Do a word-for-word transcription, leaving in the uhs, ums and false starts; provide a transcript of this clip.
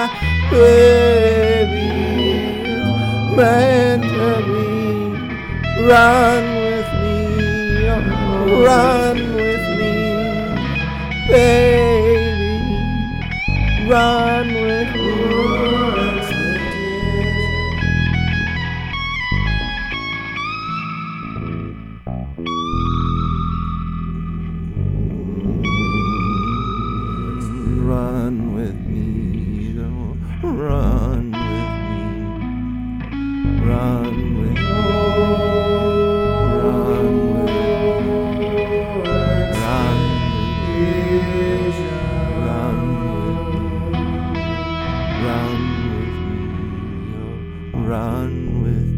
baby, meant to be. Run with me, oh, run with me, baby, run with me. Run with me, oh, run with me, run with me, run with me, run with me, run with me, run with me, oh, run with me.